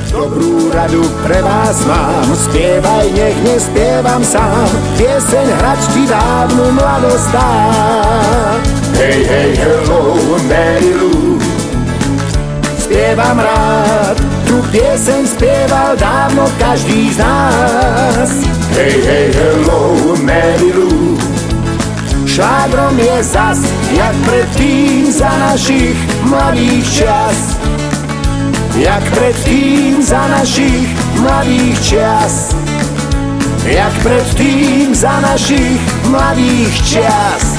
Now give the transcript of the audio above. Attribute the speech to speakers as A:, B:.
A: Dobrú radu pre vás mám, spievaj, nech nespievam sám, pieseň hrať ti dávnu mladosť dá. Hej, hej, hello, Mary Lou, spievam rád, tu pieseň spieval dávno každý z nás. Hej, hej, hello, Mary Lou, šlágrom je zas, jak predtým za našich mladých čas. Jak predtým za našich mladých čas. Jak predtým za našich mladých čas.